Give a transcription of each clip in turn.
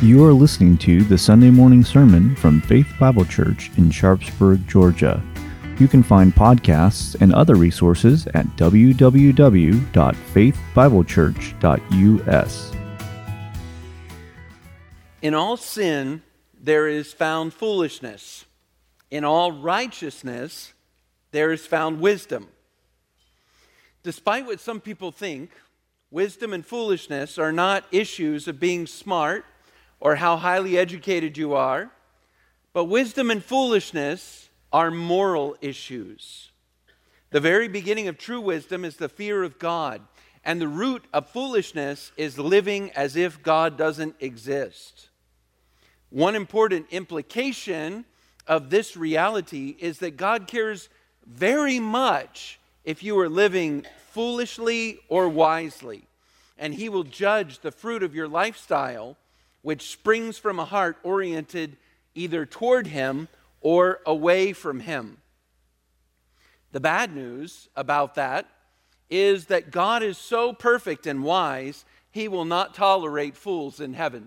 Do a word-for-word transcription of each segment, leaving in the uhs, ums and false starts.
You are listening to the Sunday morning sermon from Faith Bible Church in Sharpsburg, Georgia. You can find podcasts and other resources at w w w dot faith bible church dot u s. In all sin, there is found foolishness. In all righteousness, there is found wisdom. Despite what some people think, wisdom and foolishness are not issues of being smart or how highly educated you are, but wisdom and foolishness are moral issues. The very beginning of true wisdom is the fear of God, and the root of foolishness is living as if God doesn't exist. One important implication of this reality is that God cares very much if you are living foolishly or wisely, and He will judge the fruit of your lifestyle, which springs from a heart oriented either toward Him or away from Him. The bad news about that is that God is so perfect and wise, He will not tolerate fools in heaven.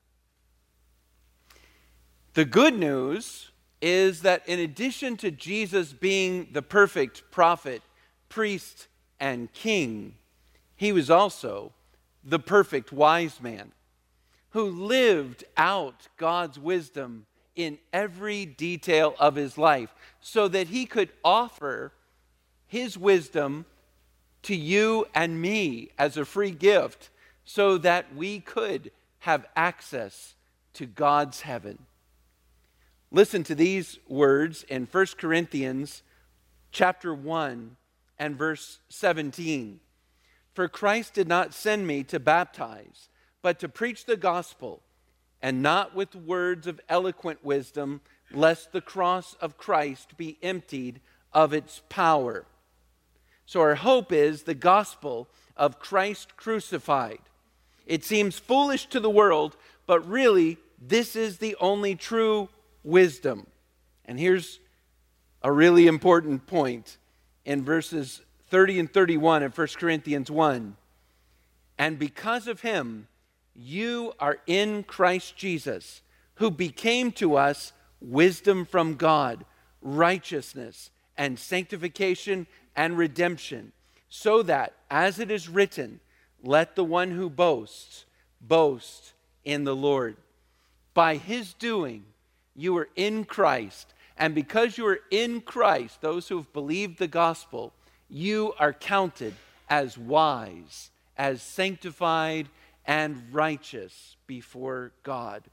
The good news is that in addition to Jesus being the perfect prophet, priest, and king, He was also the perfect wise man who lived out God's wisdom in every detail of His life so that He could offer His wisdom to you and me as a free gift so that we could have access to God's heaven. Listen to these words in First Corinthians chapter one and verse seventeen. For Christ did not send me to baptize, but to preach the gospel, and not with words of eloquent wisdom, lest the cross of Christ be emptied of its power. So our hope is the gospel of Christ crucified. It seems foolish to the world, but really this is the only true wisdom. And here's a really important point in verses thirty and thirty-one of First Corinthians one. And because of Him, you are in Christ Jesus, who became to us wisdom from God, righteousness and sanctification and redemption, so that, as it is written, let the one who boasts, boast in the Lord. By His doing, you are in Christ, and because you are in Christ, those who have believed the gospel, you are counted as wise, as sanctified, and righteous before God.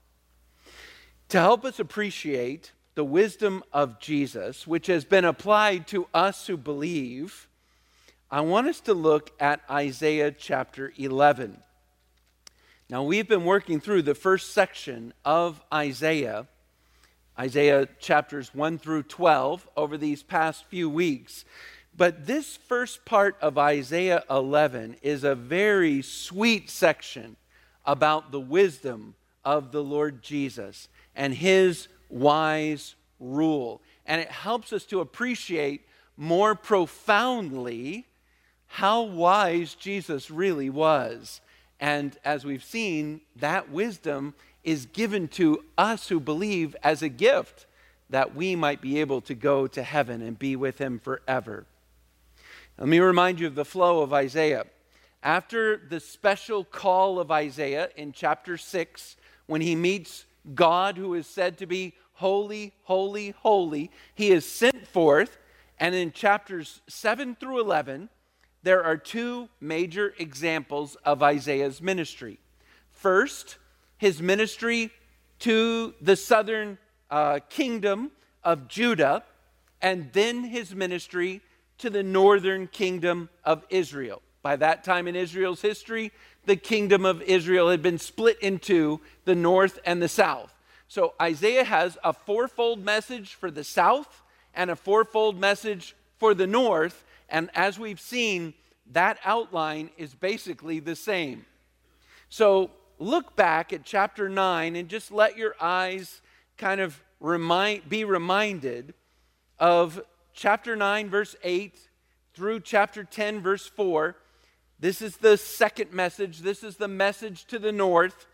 To help us appreciate the wisdom of Jesus, which has been applied to us who believe, I want us to look at Isaiah chapter eleven. Now, we've been working through the first section of Isaiah, Isaiah chapters one through twelve, over these past few weeks. But this first part of Isaiah eleven is a very sweet section about the wisdom of the Lord Jesus and His wise rule. And it helps us to appreciate more profoundly how wise Jesus really was. And as we've seen, that wisdom is given to us who believe as a gift that we might be able to go to heaven and be with Him forever. Let me remind you of the flow of Isaiah. After the special call of Isaiah in chapter six, when he meets God who is said to be holy, holy, holy, he is sent forth. And in chapters seven through eleven, there are two major examples of Isaiah's ministry. First, his ministry to the southern uh, kingdom of Judah, and then his ministry to the northern kingdom of Israel. By that time in Israel's history, the kingdom of Israel had been split into the north and the south. So Isaiah has a fourfold message for the south and a fourfold message for the north. And as we've seen, that outline is basically the same. So look back at chapter nine and just let your eyes kind of remind, be reminded of chapter nine, verse eight, through chapter ten, verse four. This is the second message. This is the message to the north.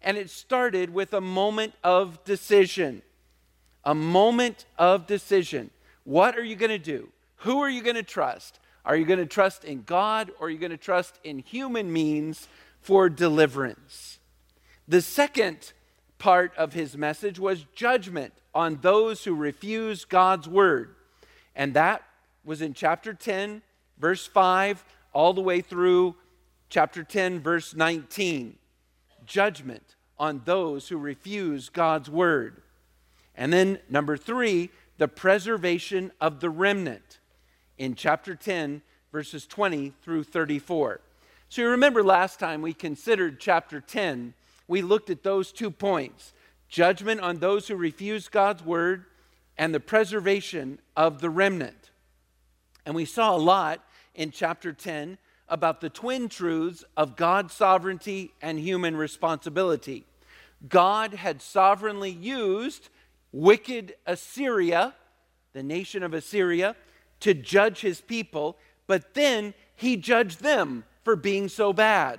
and it started with a moment of decision. A moment of decision. What are you going to do? Who are you going to trust? Are you going to trust in God, or are you going to trust in human means for deliverance? The second part of his message was judgment on those who refuse God's word. And that was in chapter ten, verse five, all the way through chapter ten, verse nineteen. Judgment on those who refuse God's word. And then number three, the preservation of the remnant in chapter ten, verses twenty through thirty-four. So you remember last time we considered chapter ten, we looked at those two points: judgment on those who refuse God's word and the preservation of the remnant. And we saw a lot in chapter ten about the twin truths of God's sovereignty and human responsibility. God had sovereignly used wicked Assyria, the nation of Assyria, to judge his people, but then he judged them for being so bad.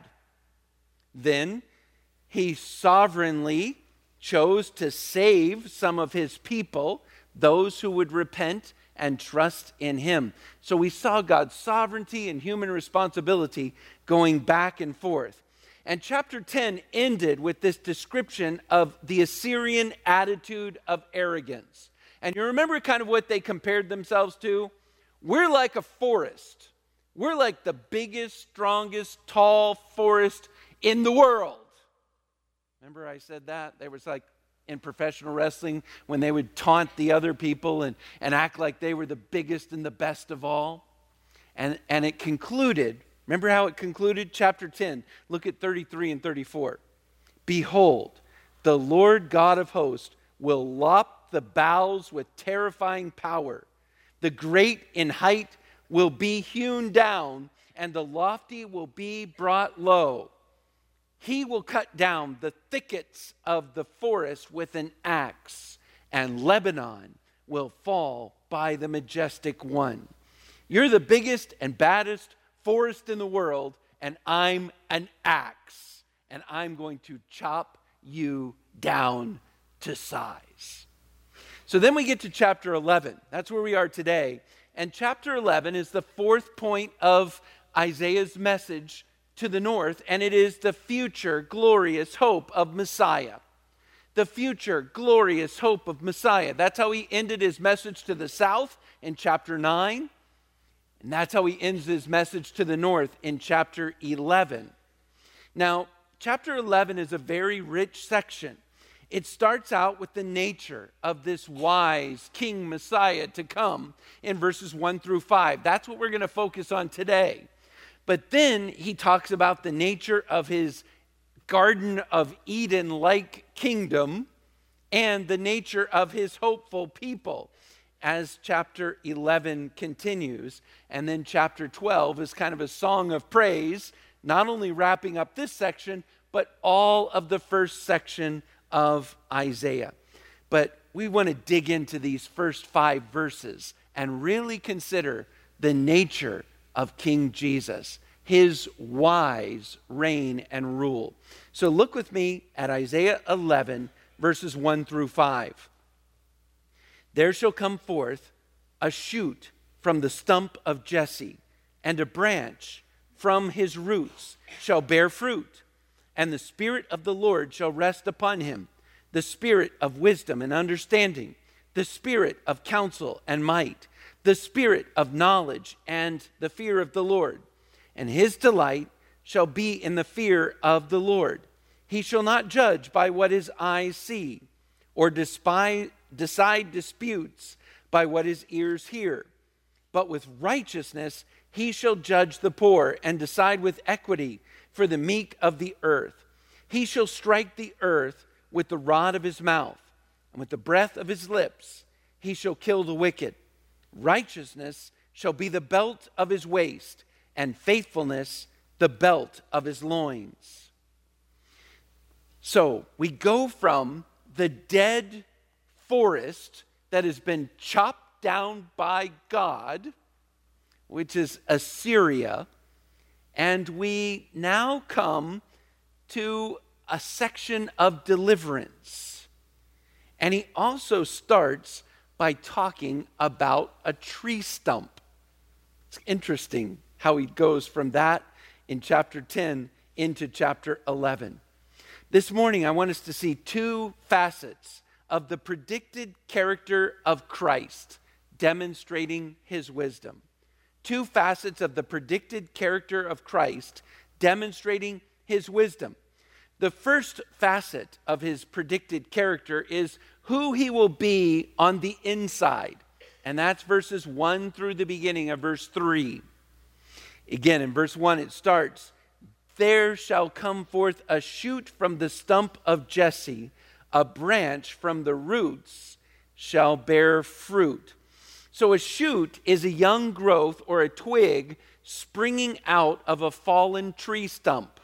Then he sovereignly chose to save some of his people, those who would repent and trust in him. So we saw God's sovereignty and human responsibility going back and forth. And chapter ten ended with this description of the Assyrian attitude of arrogance. And you remember kind of what they compared themselves to? We're like a forest. We're like the biggest, strongest, tall forest in the world. Remember I said that? There was like in professional wrestling when they would taunt the other people and, and act like they were the biggest and the best of all. And, and it concluded, remember how it concluded? Chapter ten, look at thirty-three and thirty-four. Behold, the Lord God of hosts will lop the boughs with terrifying power. The great in height will be hewn down, and the lofty will be brought low. He will cut down the thickets of the forest with an axe, and Lebanon will fall by the majestic one. You're the biggest and baddest forest in the world, and I'm an axe, and I'm going to chop you down to size. So then we get to chapter eleven. That's where we are today. And chapter eleven is the fourth point of Isaiah's message to the north, and it is the future glorious hope of Messiah. The future glorious hope of Messiah. That's how he ended his message to the south in chapter nine. And that's how he ends his message to the north in chapter eleven. Now, chapter eleven is a very rich section. It starts out with the nature of this wise King Messiah to come in verses one through five. That's what we're going to focus on today. But then he talks about the nature of his Garden of Eden-like kingdom and the nature of his hopeful people as chapter eleven continues. And then chapter twelve is kind of a song of praise, not only wrapping up this section, but all of the first section of Isaiah. But we want to dig into these first five verses and really consider the nature of King Jesus, his wise reign and rule. So look with me at Isaiah eleven, verses one through five. There shall come forth a shoot from the stump of Jesse, and a branch from his roots shall bear fruit. And the Spirit of the Lord shall rest upon him, the Spirit of wisdom and understanding, the Spirit of counsel and might, the Spirit of knowledge and the fear of the Lord. And his delight shall be in the fear of the Lord. He shall not judge by what his eyes see, or despise, decide disputes by what his ears hear. But with righteousness he shall judge the poor, and decide with equity for the meek of the earth. He shall strike the earth with the rod of his mouth, and with the breath of his lips he shall kill the wicked. Righteousness shall be the belt of his waist, and faithfulness the belt of his loins. So we go from the dead forest that has been chopped down by God, which is Assyria, and we now come to a section of deliverance. And he also starts by talking about a tree stump. It's interesting how he goes from that in chapter ten into chapter eleven. This morning, I want us to see two facets of the predicted character of Christ demonstrating his wisdom. Two facets of the predicted character of Christ demonstrating his wisdom. The first facet of his predicted character is who he will be on the inside. And that's verses one through the beginning of verse three. Again, in verse one, it starts, "There shall come forth a shoot from the stump of Jesse, a branch from the roots shall bear fruit." So a shoot is a young growth or a twig springing out of a fallen tree stump.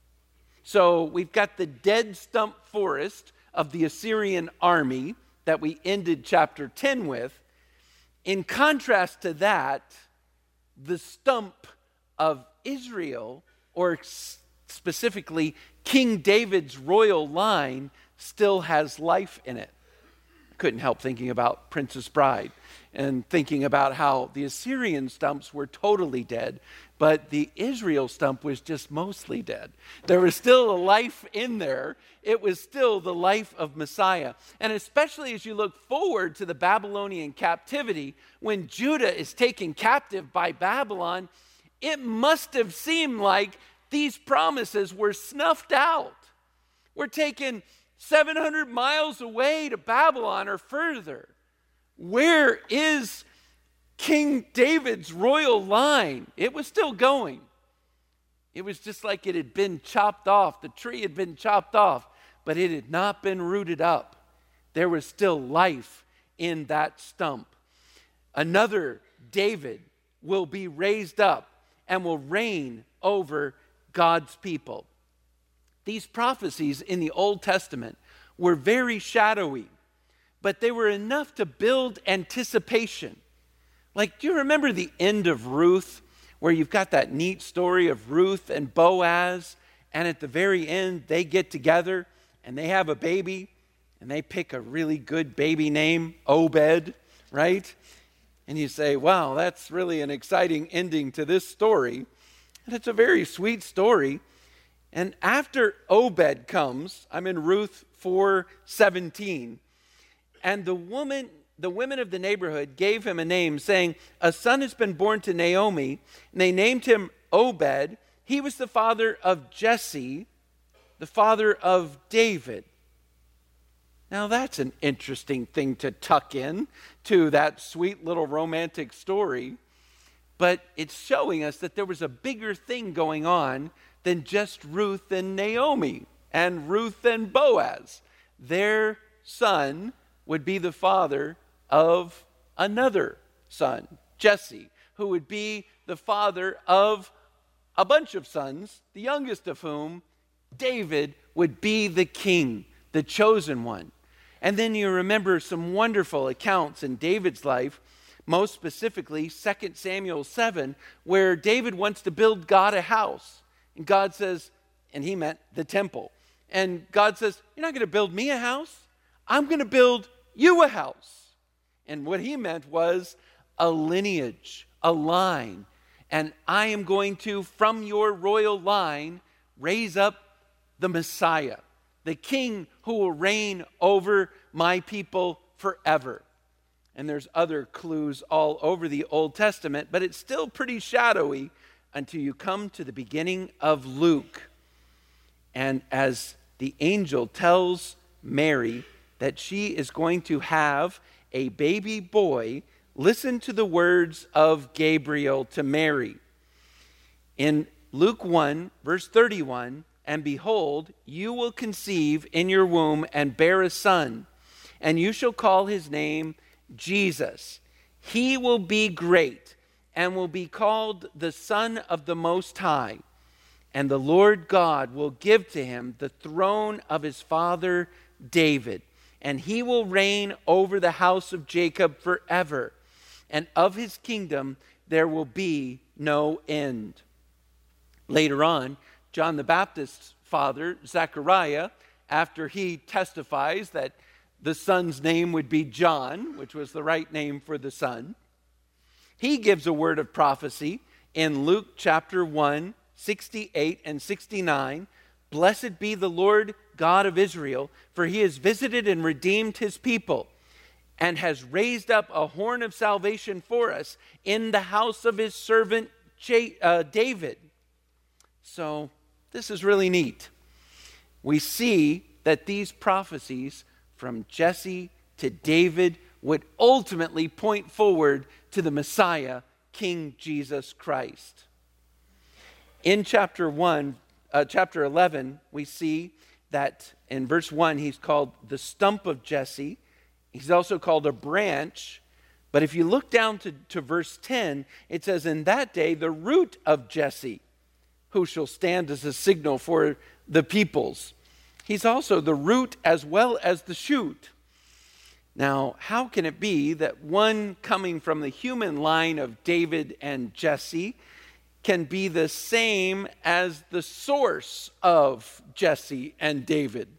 So we've got the dead stump forest of the Assyrian army that we ended chapter ten with. In contrast to that, the stump of Israel, or specifically King David's royal line, still has life in it. Couldn't help thinking about Princess Bride and thinking about how the Assyrian stumps were totally dead, but the Israel stump was just mostly dead. There was still a life in there. It was still the life of Messiah. And especially as you look forward to the Babylonian captivity, when Judah is taken captive by Babylon, it must have seemed like these promises were snuffed out. We're taken seven hundred miles away to Babylon or further. Where is King David's royal line? It was still going. It was just like it had been chopped off. The tree had been chopped off, but it had not been rooted up. There was still life in that stump. Another David will be raised up and will reign over God's people. These prophecies in the Old Testament were very shadowy, but they were enough to build anticipation. Like, do you remember the end of Ruth, where you've got that neat story of Ruth and Boaz, and at the very end, they get together and they have a baby, and they pick a really good baby name, Obed, right? And you say, wow, that's really an exciting ending to this story. And it's a very sweet story. And after Obed comes, I'm in Ruth four seventeen, and the woman, the women of the neighborhood gave him a name, saying, "A son has been born to Naomi," and they named him Obed. He was the father of Jesse, the father of David. Now that's an interesting thing to tuck in to that sweet little romantic story, but it's showing us that there was a bigger thing going on than just Ruth and Naomi and Ruth and Boaz. Their son would be the father of another son, Jesse, who would be the father of a bunch of sons, the youngest of whom, David, would be the king, the chosen one. And then you remember some wonderful accounts in David's life, most specifically Second Samuel seven, where David wants to build God a house. And God says, and he meant the temple. And God says, you're not going to build me a house. I'm going to build you a house. And what he meant was a lineage, a line. And I am going to, from your royal line, raise up the Messiah, the king who will reign over my people forever. And there's other clues all over the Old Testament, but it's still pretty shadowy until you come to the beginning of Luke. And as the angel tells Mary that she is going to have a baby boy, listen to the words of Gabriel to Mary. In Luke one, verse thirty-one, "And behold, you will conceive in your womb and bear a son, and you shall call his name Jesus. He will be great and will be called the Son of the Most High. And the Lord God will give to him the throne of his father David, and he will reign over the house of Jacob forever, and of his kingdom there will be no end." Later on, John the Baptist's father, Zechariah, after he testifies that the son's name would be John, which was the right name for the son, he gives a word of prophecy in Luke chapter one, sixty-eight and sixty-nine. Blessed be the Lord God of Israel, for he has visited and redeemed his people, and has raised up a horn of salvation for us in the house of his servant J- uh, David. So this is really neat. We see that these prophecies from Jesse to David would ultimately point forward to the Messiah, King Jesus Christ. In chapter one, uh, chapter eleven, we see that in verse one, he's called the stump of Jesse. He's also called a branch. But if you look down to, to verse ten, it says, in that day, the root of Jesse, who shall stand as a signal for the peoples. He's also the root as well as the shoot. Now, how can it be that one coming from the human line of David and Jesse can be the same as the source of Jesse and David?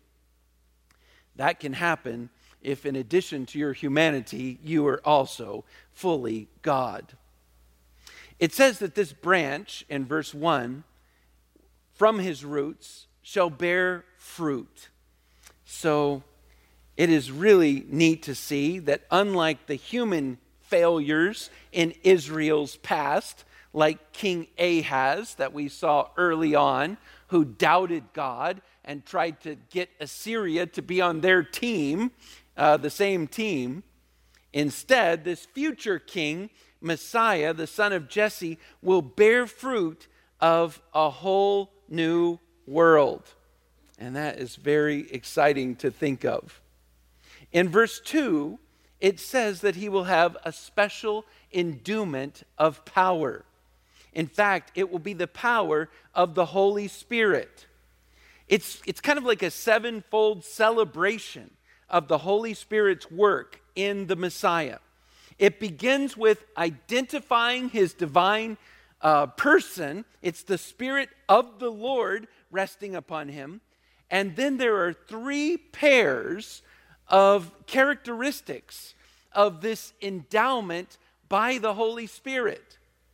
That can happen if, in addition to your humanity, you are also fully God. It says that this branch, in verse one, from his roots shall bear fruit. So it is really neat to see that unlike the human failures in Israel's past, like King Ahaz that we saw early on, who doubted God and tried to get Assyria to be on their team, uh, the same team. Instead, this future king, Messiah, the son of Jesse, will bear fruit of a whole new world. And that is very exciting to think of. In verse two, it says that he will have a special endowment of power. In fact, it will be the power of the Holy Spirit. It's, it's kind of like a sevenfold celebration of the Holy Spirit's work in the Messiah. It begins with identifying his divine uh, person. It's the Spirit of the Lord resting upon him. And then there are three pairs of characteristics of this endowment by the Holy Spirit.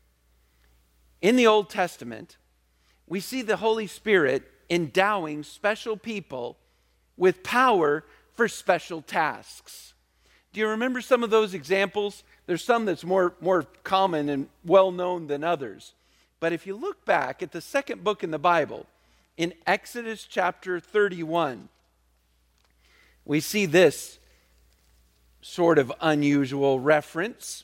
In the Old Testament, we see the Holy Spirit endowing special people with power for special tasks. Do you remember some of those examples? There's some that's more, more common and well-known than others. But if you look back at the second book in the Bible, in Exodus chapter thirty-one, we see this sort of unusual reference.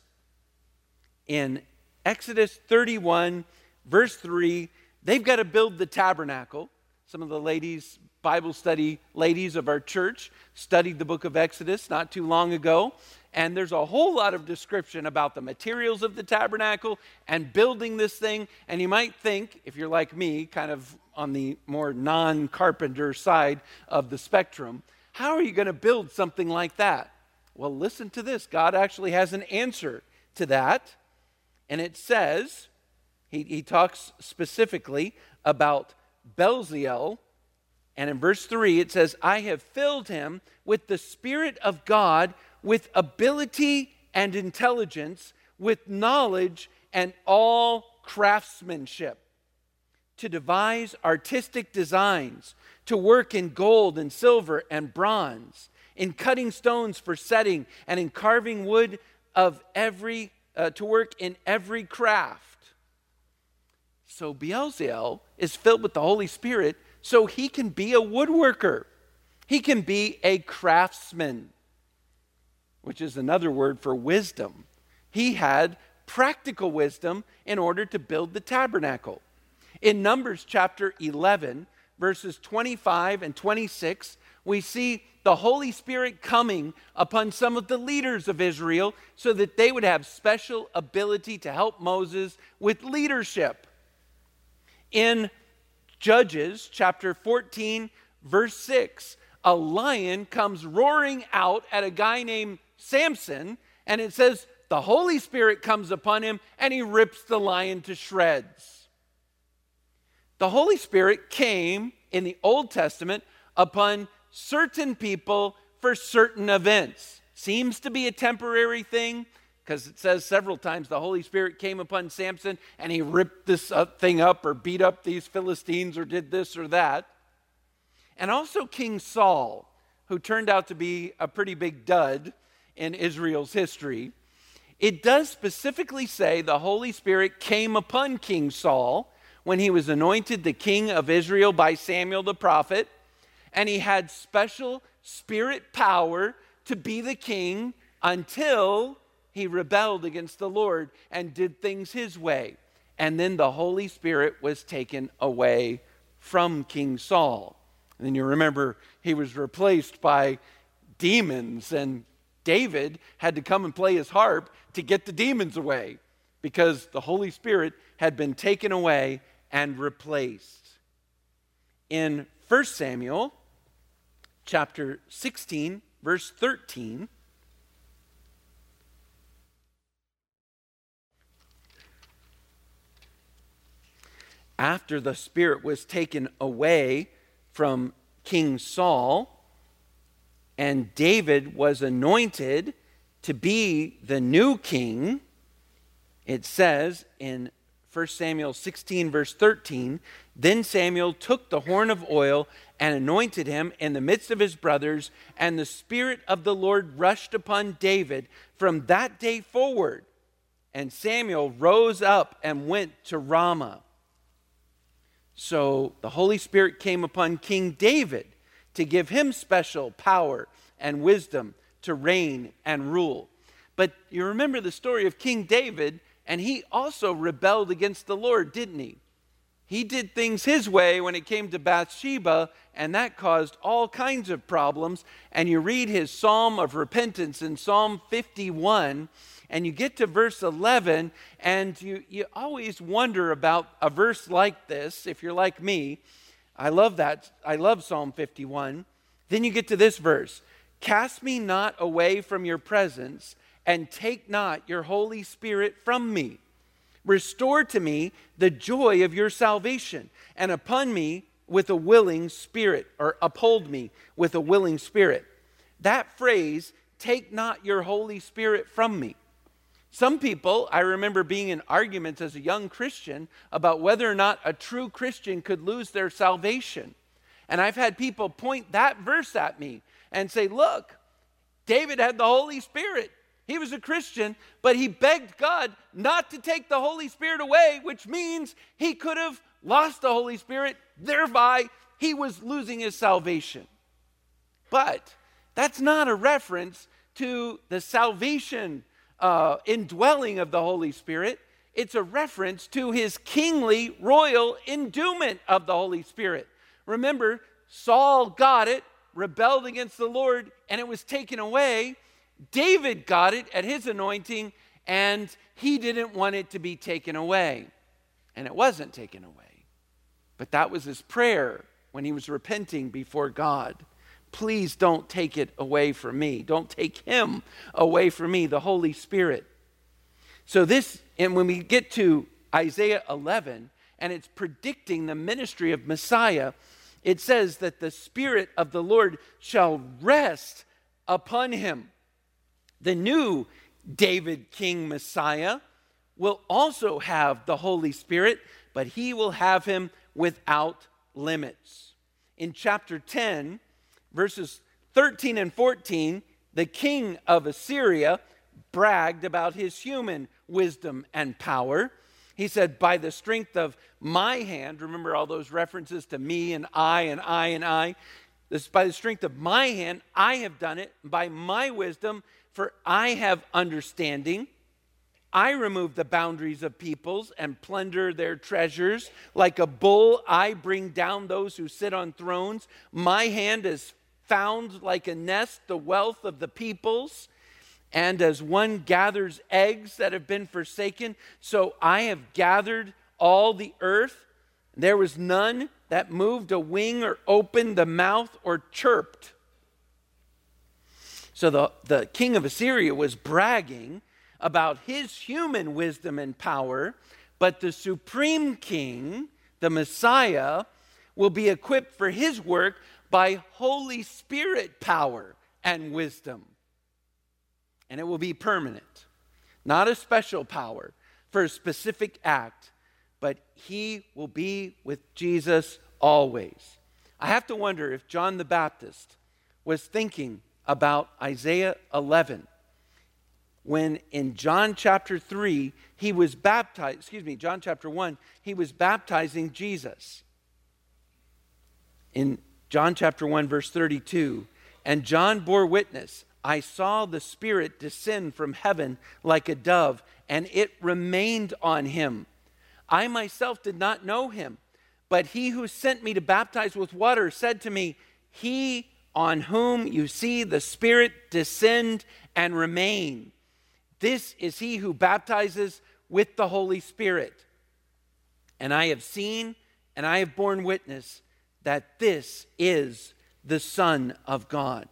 In Exodus thirty-one, verse three, they've got to build the tabernacle. Some of the ladies, Bible study ladies of our church, studied the book of Exodus not too long ago. And there's a whole lot of description about the materials of the tabernacle and building this thing. And you might think, if you're like me, kind of on the more non-carpenter side of the spectrum, how are you going to build something like that? Well, listen to this. God actually has an answer to that. And it says, he, he talks specifically about Bezalel. And in verse three, it says, I have filled him with the Spirit of God, with ability and intelligence, with knowledge and all craftsmanship, to devise artistic designs, to work in gold and silver and bronze, in cutting stones for setting, and in carving wood of every, uh, to work in every craft. So Bezalel is filled with the Holy Spirit so he can be a woodworker. He can be a craftsman, which is another word for wisdom. He had practical wisdom in order to build the tabernacle. In Numbers chapter eleven, verses twenty-five and twenty-six, we see the Holy Spirit coming upon some of the leaders of Israel so that they would have special ability to help Moses with leadership. In Judges chapter fourteen, verse six, a lion comes roaring out at a guy named Samson, and it says the Holy Spirit comes upon him and he rips the lion to shreds. The Holy Spirit came in the Old Testament upon certain people for certain events. Seems to be a temporary thing, because it says several times the Holy Spirit came upon Samson and he ripped this thing up or beat up these Philistines or did this or that. And also King Saul, who turned out to be a pretty big dud in Israel's history. It does specifically say the Holy Spirit came upon King Saul when he was anointed the king of Israel by Samuel the prophet, and he had special spirit power to be the king until he rebelled against the Lord and did things his way. And then the Holy Spirit was taken away from King Saul. And then you remember he was replaced by demons, and David had to come and play his harp to get the demons away because the Holy Spirit had been taken away and replaced. In First Samuel chapter sixteen, verse thirteen, after the Spirit was taken away from King Saul and David was anointed to be the new king, it says in First Samuel sixteen, verse thirteen, then Samuel took the horn of oil and anointed him in the midst of his brothers, and the Spirit of the Lord rushed upon David from that day forward. And Samuel rose up and went to Ramah. So the Holy Spirit came upon King David to give him special power and wisdom to reign and rule. But you remember the story of King David, and he also rebelled against the Lord, didn't he? He did things his way when it came to Bathsheba, and that caused all kinds of problems. And you read his Psalm of repentance in Psalm fifty-one, and you get to verse eleven, and you, you always wonder about a verse like this. If you're like me, I love that. I love Psalm fifty-one. Then you get to this verse. Cast me not away from your presence, and take not your Holy Spirit from me. Restore to me the joy of your salvation, and upon me with a willing spirit, or uphold me with a willing spirit. That phrase, take not your Holy Spirit from me. Some people, I remember being in arguments as a young Christian about whether or not a true Christian could lose their salvation. And I've had people point that verse at me and say, look, David had the Holy Spirit. He was a Christian, but he begged God not to take the Holy Spirit away, which means he could have lost the Holy Spirit, thereby he was losing his salvation. But that's not a reference to the salvation Uh, indwelling of the Holy Spirit. It's a reference to his kingly, royal endowment of the Holy Spirit. Remember, Saul got it, rebelled against the Lord, and it was taken away. David got it at his anointing, and he didn't want it to be taken away. And it wasn't taken away. But that was his prayer when he was repenting before God. Please don't take it away from me. Don't take him away from me, the Holy Spirit. So this, and when we get to Isaiah eleven, and it's predicting the ministry of Messiah, it says that the Spirit of the Lord shall rest upon him. The new David King Messiah will also have the Holy Spirit, but he will have him without limits. In chapter ten, verses thirteen and fourteen, the king of Assyria bragged about his human wisdom and power. He said, by the strength of my hand, remember all those references to me and I and I and I, this by the strength of my hand, I have done it, by my wisdom, for I have understanding. I remove the boundaries of peoples and plunder their treasures. Like a bull, I bring down those who sit on thrones. My hand is found like a nest, the wealth of the peoples. And as one gathers eggs that have been forsaken, so I have gathered all the earth. There was none that moved a wing or opened the mouth or chirped. So the, the king of Assyria was bragging about his human wisdom and power, but the supreme king, The Messiah will be equipped for his work by Holy Spirit power and wisdom. And it will be permanent, not a special power for a specific act, but he will be with Jesus always. I have to wonder if John the Baptist was thinking about Isaiah eleven when in John chapter three he was baptized, excuse me, John chapter one, he was baptizing Jesus. In John chapter one verse thirty-two, and John bore witness, I saw the Spirit descend from heaven like a dove, and it remained on him. I myself did not know him, but he who sent me to baptize with water said to me, he on whom you see the Spirit descend and remain, this is he who baptizes with the Holy Spirit. And I have seen and I have borne witness that this is the Son of God.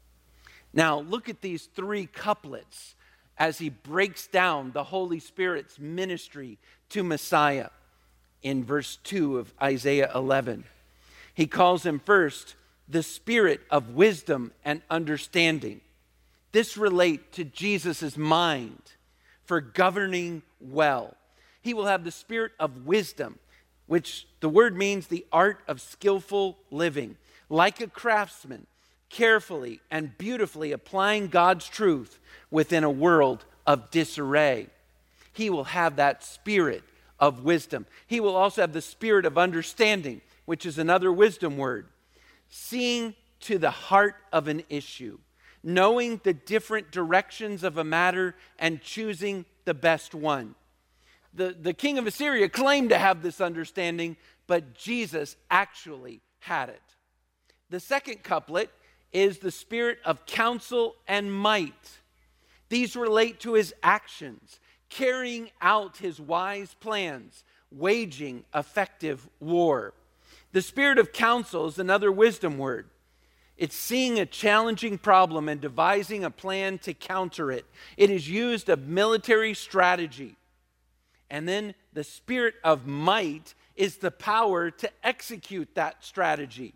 Now, look at these three couplets as he breaks down the Holy Spirit's ministry to Messiah in verse two of Isaiah eleven. He calls him first the Spirit of wisdom and understanding. This relates to Jesus' mind for governing well. He will have the spirit of wisdom, which the word means the art of skillful living, like a craftsman, carefully and beautifully applying God's truth within a world of disarray. He will have that spirit of wisdom. He will also have the spirit of understanding, which is another wisdom word, seeing to the heart of an issue, knowing the different directions of a matter and choosing the best one. The, the king of Assyria claimed to have this understanding, but Jesus actually had it. The second couplet is the spirit of counsel and might. These relate to his actions, carrying out his wise plans, waging effective war. The spirit of counsel is another wisdom word. It's seeing a challenging problem and devising a plan to counter it. It is used of military strategy. And then the spirit of might is the power to execute that strategy.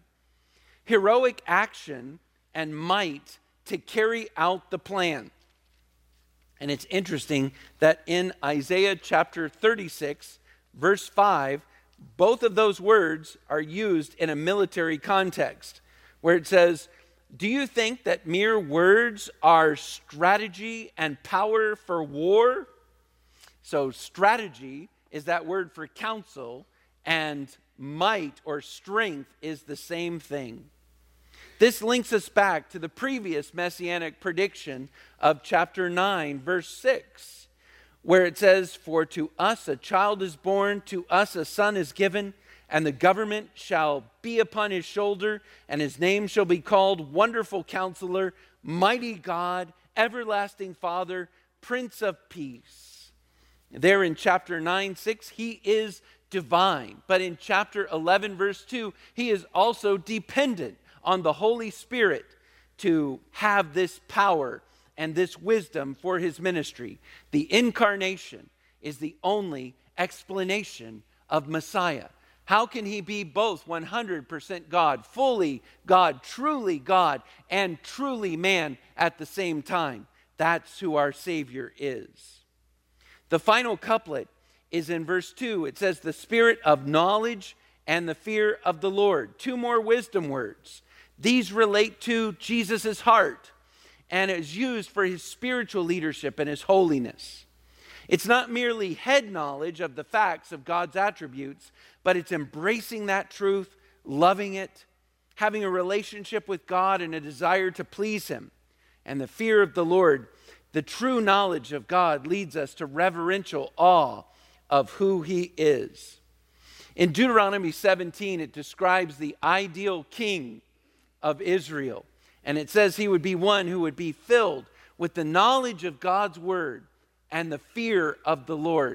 Heroic action and might to carry out the plan. And it's interesting that in Isaiah chapter thirty-six, verse five, both of those words are used in a military context, where it says, do you think that mere words are strategy and power for war? So strategy is that word for counsel, and might or strength is the same thing. This links us back to the previous messianic prediction of chapter nine, verse six, where it says, for to us a child is born, to us a son is given, and the government shall be upon his shoulder, and his name shall be called Wonderful Counselor, Mighty God, Everlasting Father, Prince of Peace. There in chapter nine, six, he is divine. But in chapter eleven, verse two, he is also dependent on the Holy Spirit to have this power and this wisdom for his ministry. The incarnation is the only explanation of Messiah. How can he be both one hundred percent God, fully God, truly God, and truly man at the same time? That's who our Savior is. The final couplet is in verse two. It says, the spirit of knowledge and the fear of the Lord. Two more wisdom words. These relate to Jesus' heart and is used for his spiritual leadership and his holiness. It's not merely head knowledge of the facts of God's attributes, but it's embracing that truth, loving it, having a relationship with God and a desire to please him. And the fear of the Lord, the true knowledge of God, leads us to reverential awe of who he is. In Deuteronomy seventeen, it describes the ideal king of Israel. And it says he would be one who would be filled with the knowledge of God's word and the fear of the Lord.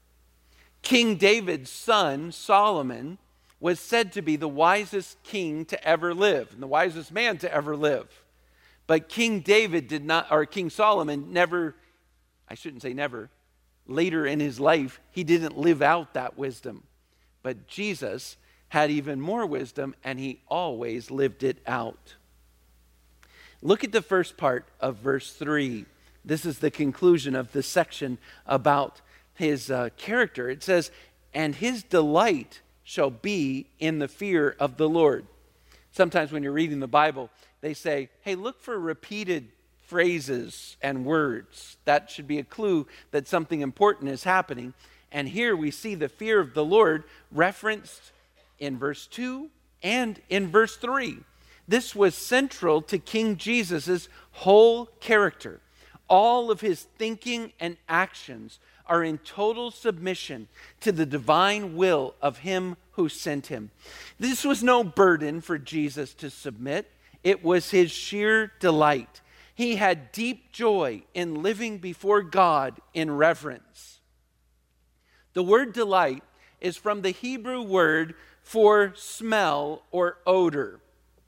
King David's son, Solomon, was said to be the wisest king to ever live, and the wisest man to ever live. But King David did not, or King Solomon never, I shouldn't say never, later in his life, he didn't live out that wisdom. But Jesus had even more wisdom, and he always lived it out. Look at the first part of verse three. This is the conclusion of this section about his uh, character. It says, and his delight shall be in the fear of the Lord. Sometimes when you're reading the Bible, they say, hey, look for repeated phrases and words. That should be a clue that something important is happening. And here we see the fear of the Lord referenced in verse two and in verse three. This was central to King Jesus' whole character. All of his thinking and actions are in total submission to the divine will of him who sent him. This was no burden for Jesus to submit. It was his sheer delight. He had deep joy in living before God in reverence. The word delight is from the Hebrew word for smell or odor.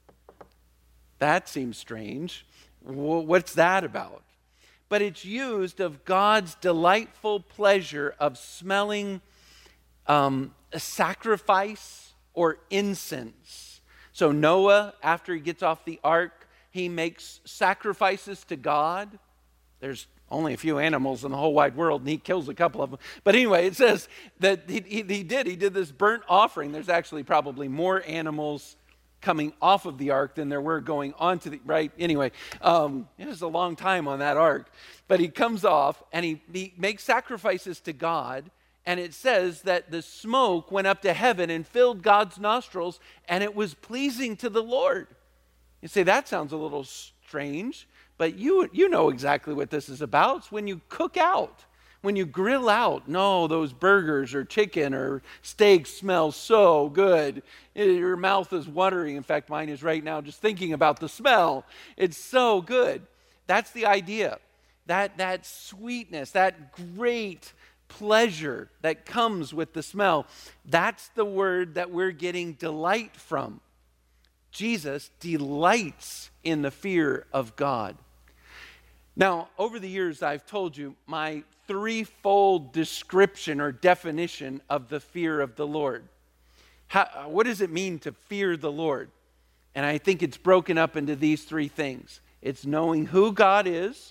That seems strange. What's that about? But it's used of God's delightful pleasure of smelling um, a sacrifice or incense. So Noah, after he gets off the ark, he makes sacrifices to God. There's only a few animals in the whole wide world, and he kills a couple of them. But anyway, it says that he, he, he did. He did this burnt offering. There's actually probably more animals coming off of the ark than there were going onto the, right? Anyway, um, it was a long time on that ark. But he comes off, and he, he makes sacrifices to God, and it says that the smoke went up to heaven and filled God's nostrils, and it was pleasing to the Lord. You say, that sounds a little strange, but you, you know exactly what this is about. It's when you cook out. When you grill out, no, those burgers or chicken or steak smell so good. Your mouth is watering. In fact, mine is right now just thinking about the smell. It's so good. That's the idea. That, that sweetness, that great pleasure that comes with the smell, that's the word that we're getting delight from. Jesus delights in the fear of God. Now, over the years, I've told you my threefold description or definition of the fear of the Lord. How, what does it mean to fear the Lord? And I think it's broken up into these three things. It's knowing who God is,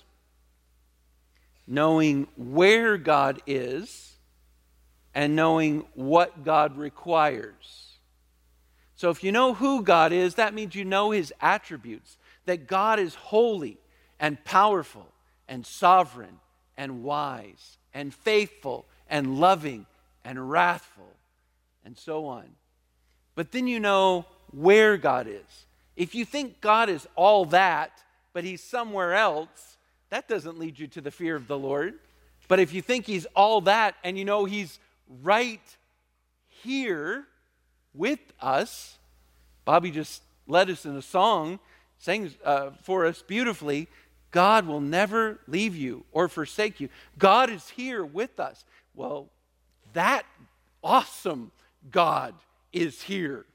knowing where God is, and knowing what God requires. So if you know who God is, that means you know his attributes, that God is holy and powerful and sovereign and wise and faithful and loving and wrathful and so on. But then you know where God is. If you think God is all that, but he's somewhere else, that doesn't lead you to the fear of the Lord. But if you think he's all that and you know he's right here with us, Bobby just led us in a song, sang uh, for us beautifully, God will never leave you or forsake you. God is here with us. Well, that awesome God is here.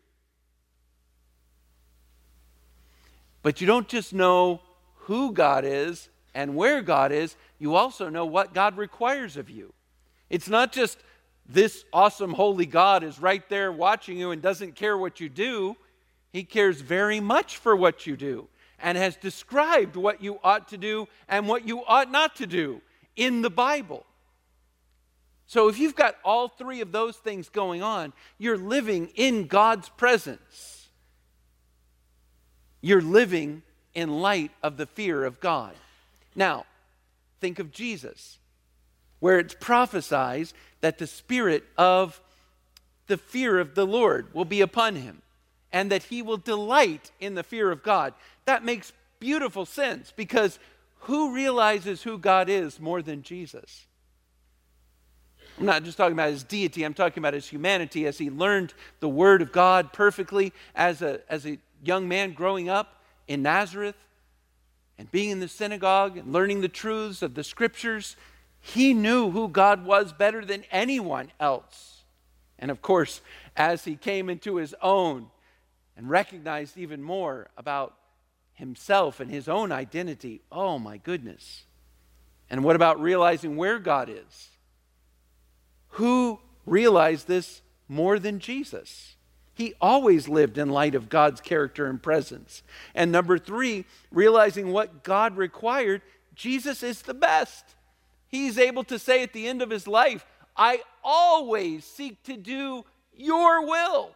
But you don't just know who God is and where God is, you also know what God requires of you. It's not just this awesome holy God is right there watching you and doesn't care what you do. He cares very much for what you do, and has described what you ought to do and what you ought not to do in the Bible. So if you've got all three of those things going on, you're living in God's presence. You're living in light of the fear of God. Now, think of Jesus, where it's prophesied that the spirit of the fear of the Lord will be upon him, and that he will delight in the fear of God. That makes beautiful sense, because who realizes who God is more than Jesus? I'm not just talking about his deity, I'm talking about his humanity as he learned the word of God perfectly as a, as a young man growing up in Nazareth and being in the synagogue and learning the truths of the scriptures. He knew who God was better than anyone else. And of course, as he came into his own and recognized even more about himself and his own identity, oh my goodness. And what about realizing where God is? Who realized this more than Jesus. He always lived in light of God's character and presence. And number three, realizing what God required, Jesus is the best. He's able to say at the end of his life, I always seek to do your will.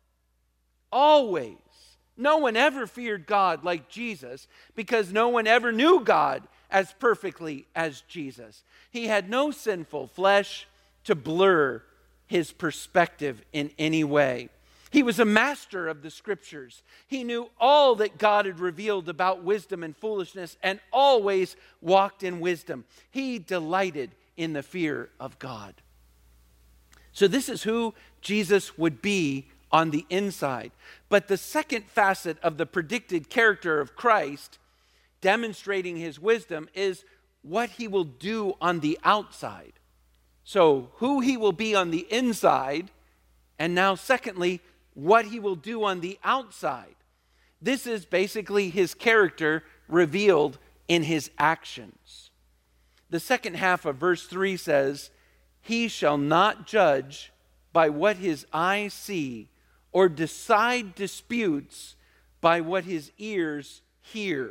Always. No one ever feared God like Jesus because no one ever knew God as perfectly as Jesus. He had no sinful flesh to blur his perspective in any way. He was a master of the scriptures. He knew all that God had revealed about wisdom and foolishness and always walked in wisdom. He delighted in the fear of God. So this is who Jesus would be on the inside. But the second facet of the predicted character of Christ, demonstrating his wisdom, is what he will do on the outside. So who he will be on the inside, and now secondly, what he will do on the outside. This is basically his character revealed in his actions. The second half of verse three says, he shall not judge by what his eyes see, or decide disputes by what his ears hear.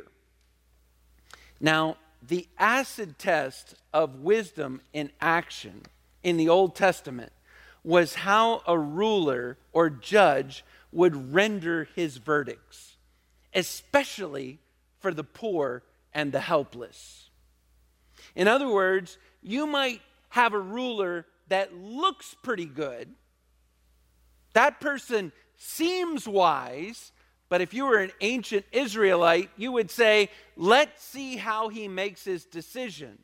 Now, the acid test of wisdom in action in the Old Testament was how a ruler or judge would render his verdicts, especially for the poor and the helpless. In other words, you might have a ruler that looks pretty good. That person seems wise, but if you were an ancient Israelite, you would say, let's see how he makes his decisions.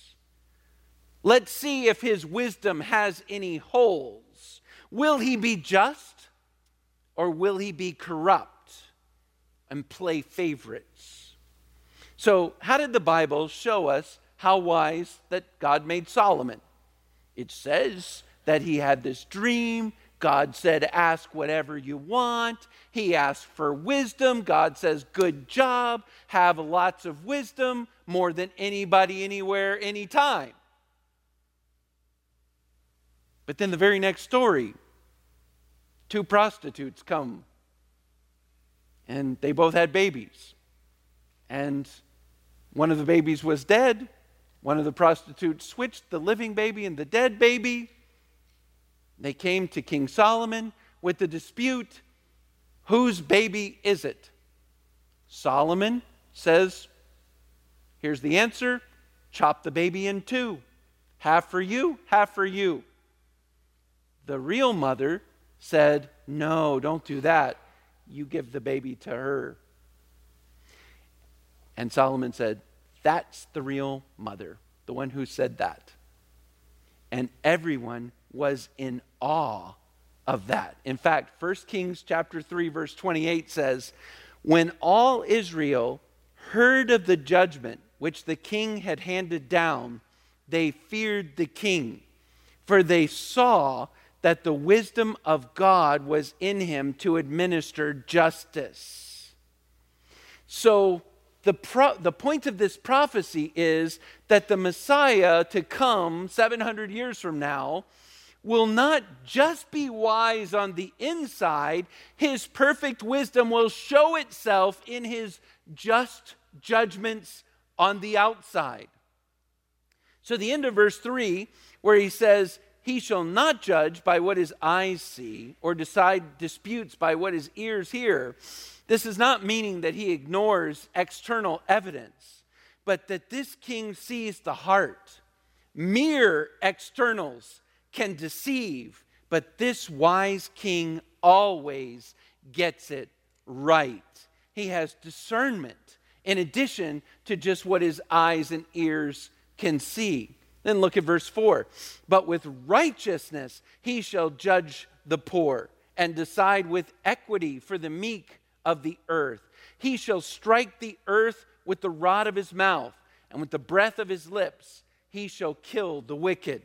Let's see if his wisdom has any holes. Will he be just, or will he be corrupt and play favorites? So, how did the Bible show us how wise that God made Solomon? It says that he had this dream. God said, ask whatever you want. He asked for wisdom. God says, good job. Have lots of wisdom, more than anybody, anywhere, anytime. But then the very next story, two prostitutes come, and they both had babies. And one of the babies was dead. One of the prostitutes switched the living baby and the dead baby. They came to King Solomon with the dispute, whose baby is it? Solomon says, here's the answer, chop the baby in two. Half for you, half for you. The real mother said, no, don't do that. You give the baby to her. And Solomon said, that's the real mother, the one who said that. And everyone was in awe of that. In fact, First Kings chapter three, verse twenty-eight says, when all Israel heard of the judgment which the king had handed down, they feared the king, for they saw that the wisdom of God was in him to administer justice. So the pro- the point of this prophecy is that the Messiah to come seven hundred years from now will not just be wise on the inside. His perfect wisdom will show itself in his just judgments on the outside. So the end of verse three, where he says, he shall not judge by what his eyes see, or decide disputes by what his ears hear. This is not meaning that he ignores external evidence, but that this king sees the heart. Mere externals can deceive, but this wise king always gets it right. He has discernment in addition to just what his eyes and ears can see. Then look at verse four. But with righteousness he shall judge the poor, and decide with equity for the meek of the earth. He shall strike the earth with the rod of his mouth, and with the breath of his lips he shall kill the wicked.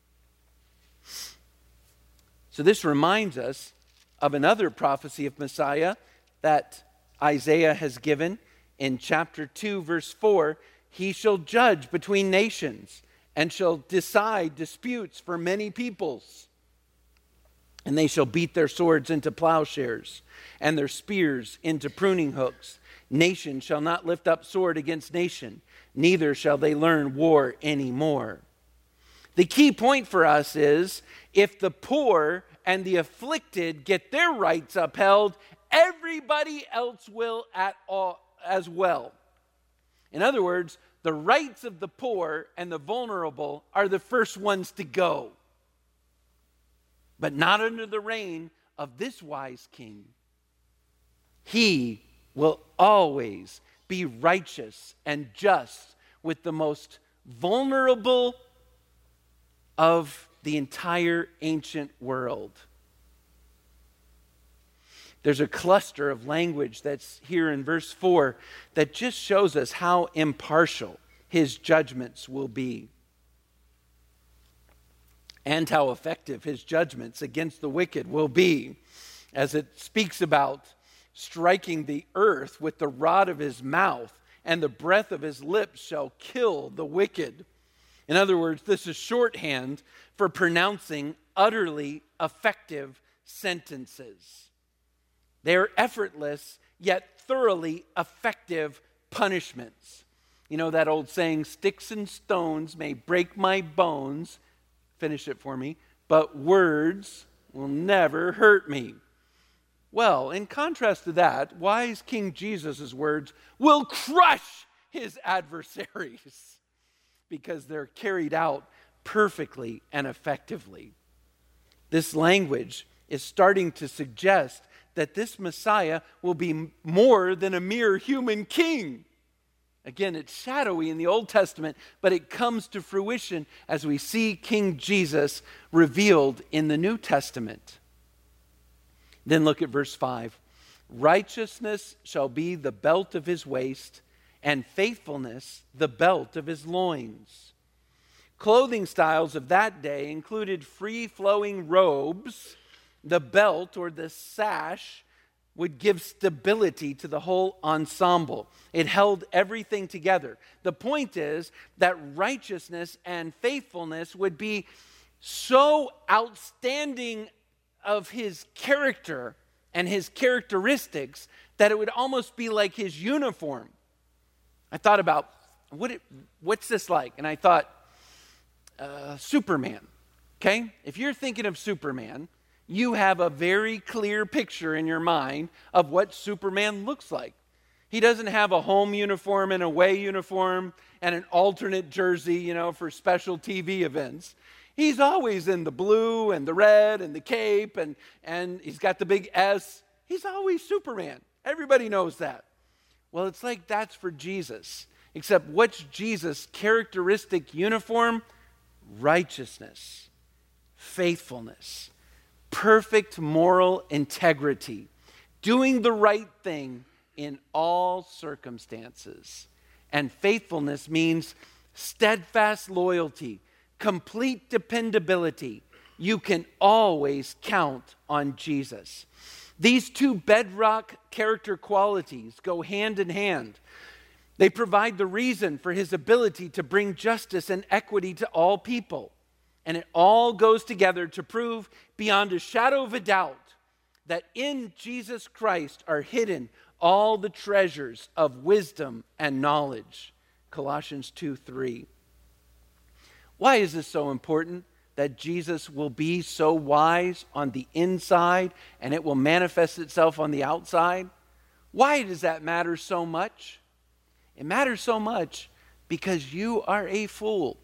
So this reminds us of another prophecy of Messiah that Isaiah has given in chapter two, verse four. He shall judge between nations and shall decide disputes for many peoples. And they shall beat their swords into plowshares, and their spears into pruning hooks. Nation shall not lift up sword against nation, neither shall they learn war anymore. The key point for us is, if the poor and the afflicted get their rights upheld, everybody else will at all as well. In other words, the rights of the poor and the vulnerable are the first ones to go. But not under the reign of this wise king. He will always be righteous and just with the most vulnerable of the entire ancient world. There's a cluster of language that's here in verse four that just shows us how impartial his judgments will be, and how effective his judgments against the wicked will be, as it speaks about striking the earth with the rod of his mouth, and the breath of his lips shall kill the wicked. In other words, this is shorthand for pronouncing utterly effective sentences. They are effortless, yet thoroughly effective punishments. You know that old saying, sticks and stones may break my bones, finish it for me, but words will never hurt me. Well, in contrast to that, wise King Jesus' words will crush his adversaries because they're carried out perfectly and effectively. This language is starting to suggest that this Messiah will be more than a mere human king. Again, it's shadowy in the Old Testament, but it comes to fruition as we see King Jesus revealed in the New Testament. Then look at verse five. Righteousness shall be the belt of his waist, and faithfulness the belt of his loins. Clothing styles of that day included free-flowing robes. The belt or the sash would give stability to the whole ensemble. It held everything together. The point is that righteousness and faithfulness would be so outstanding of his character and his characteristics that it would almost be like his uniform. I thought about, what it, what's this like? And I thought, uh, Superman, okay? If you're thinking of Superman, you have a very clear picture in your mind of what Superman looks like. He doesn't have a home uniform and away uniform and an alternate jersey, you know, for special T V events. He's always in the blue and the red and the cape, and, and he's got the big S. He's always Superman. Everybody knows that. Well, it's like that's for Jesus. Except what's Jesus' characteristic uniform? Righteousness, faithfulness, perfect moral integrity, doing the right thing in all circumstances. And faithfulness means steadfast loyalty, complete dependability. You can always count on Jesus. These two bedrock character qualities go hand in hand. They provide the reason for his ability to bring justice and equity to all people. And it all goes together to prove beyond a shadow of a doubt that in Jesus Christ are hidden all the treasures of wisdom and knowledge. Colossians two three. Why is this so important? That Jesus will be so wise on the inside and it will manifest itself on the outside? Why does that matter so much? It matters so much because you are a fool.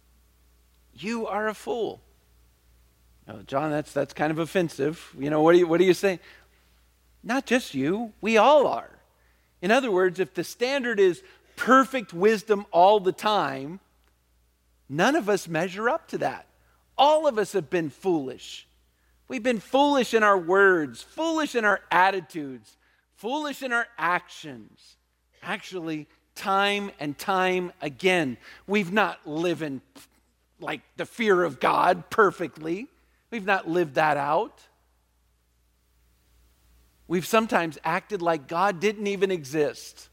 You are a fool. Oh, John, that's that's kind of offensive. You know, what do you what do you say? Not just you, we all are. In other words, if the standard is perfect wisdom all the time, none of us measure up to that. All of us have been foolish. We've been foolish in our words, foolish in our attitudes, foolish in our actions. Actually, time and time again, we've not lived in like the fear of God perfectly. We've not lived that out. We've sometimes acted like God didn't even exist.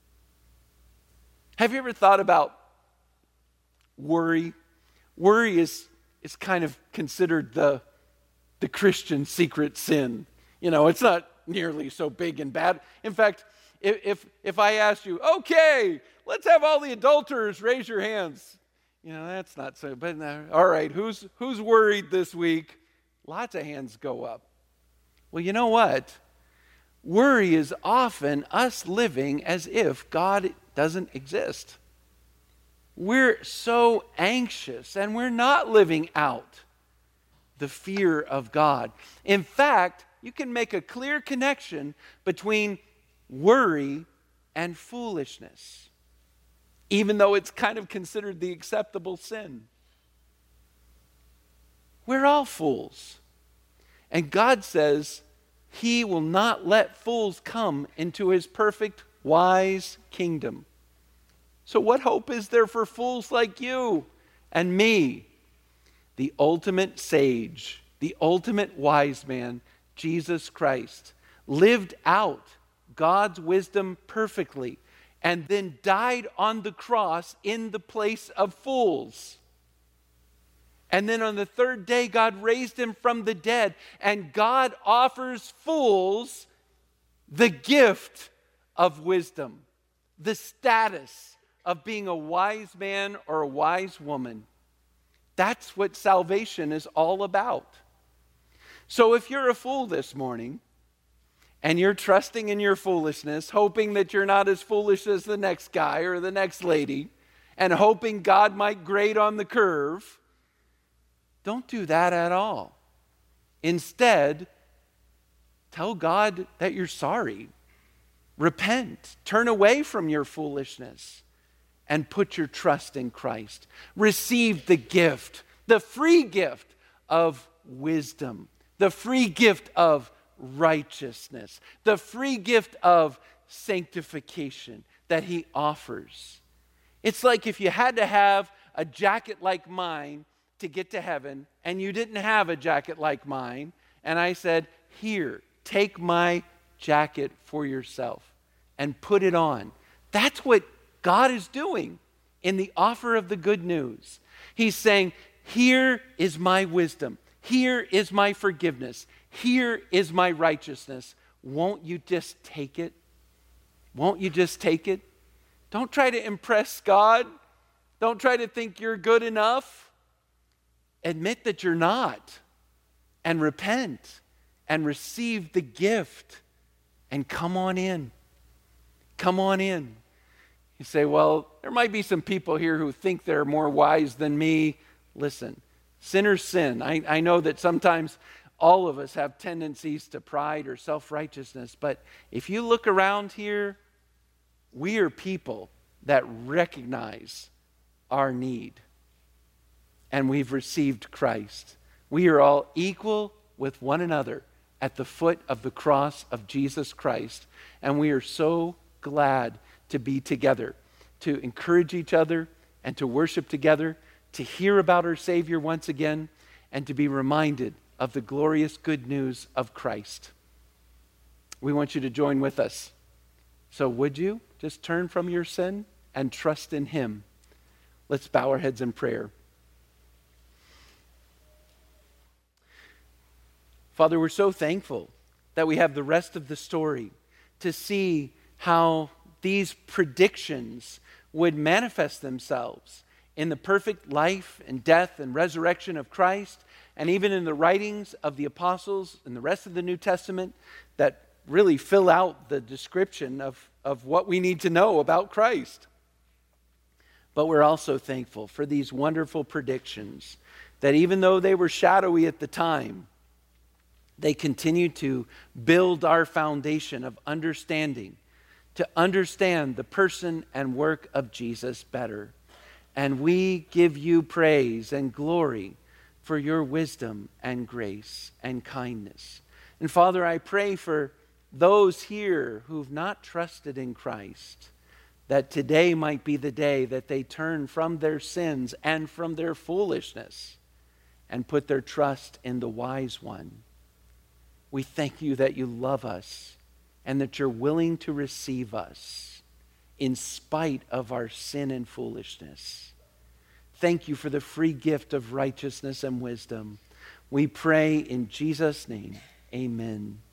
Have you ever thought about worry? Worry is, is kind of considered the, the Christian secret sin. You know, it's not nearly so big and bad. In fact, if, if, if I asked you, okay, let's have all the adulterers raise your hands. You know, that's not so, but uh, all right, who's, who's worried this week? Lots of hands go up. Well, you know what? Worry is often us living as if God doesn't exist. We're so anxious and we're not living out the fear of God. In fact, you can make a clear connection between worry and foolishness, even though it's kind of considered the acceptable sin. We're all fools. And God says He will not let fools come into His perfect, wise kingdom. So what hope is there for fools like you and me? The ultimate sage, the ultimate wise man, Jesus Christ, lived out God's wisdom perfectly and then died on the cross in the place of fools. And then on the third day, God raised Him from the dead, and God offers fools the gift of wisdom, the status of being a wise man or a wise woman. That's what salvation is all about. So if you're a fool this morning, and you're trusting in your foolishness, hoping that you're not as foolish as the next guy or the next lady, and hoping God might grade on the curve, don't do that at all. Instead, tell God that you're sorry. Repent. Turn away from your foolishness and put your trust in Christ. Receive the gift, the free gift of wisdom, the free gift of righteousness, the free gift of sanctification that He offers. It's like if you had to have a jacket like mine to get to heaven, and you didn't have a jacket like mine, and I said, here, take my jacket for yourself and put it on. That's what God is doing in the offer of the good news. He's saying, here is my wisdom. Here is my forgiveness. Here is my righteousness. Won't you just take it? Won't you just take it? Don't try to impress God. Don't try to think you're good enough. Admit that you're not, and repent and receive the gift and come on in. Come on in. You say, well, there might be some people here who think they're more wise than me. Listen, sinners sin. I, I know that sometimes all of us have tendencies to pride or self-righteousness, but if you look around here, we are people that recognize our need, and we've received Christ. We are all equal with one another at the foot of the cross of Jesus Christ, and we are so glad to be together, to encourage each other and to worship together, to hear about our Savior once again, and to be reminded of the glorious good news of Christ. We want you to join with us. So would you just turn from your sin and trust in Him? Let's bow our heads in prayer. Father, we're so thankful that we have the rest of the story to see how these predictions would manifest themselves in the perfect life and death and resurrection of Christ, and even in the writings of the apostles and the rest of the New Testament that really fill out the description of, of what we need to know about Christ. But we're also thankful for these wonderful predictions that even though they were shadowy at the time, they continue to build our foundation of understanding, to understand the person and work of Jesus better. And we give you praise and glory for your wisdom and grace and kindness. And Father, I pray for those here who've not trusted in Christ, that today might be the day that they turn from their sins and from their foolishness and put their trust in the wise one. We thank you that you love us and that you're willing to receive us in spite of our sin and foolishness. Thank you for the free gift of righteousness and wisdom. We pray in Jesus' name. Amen.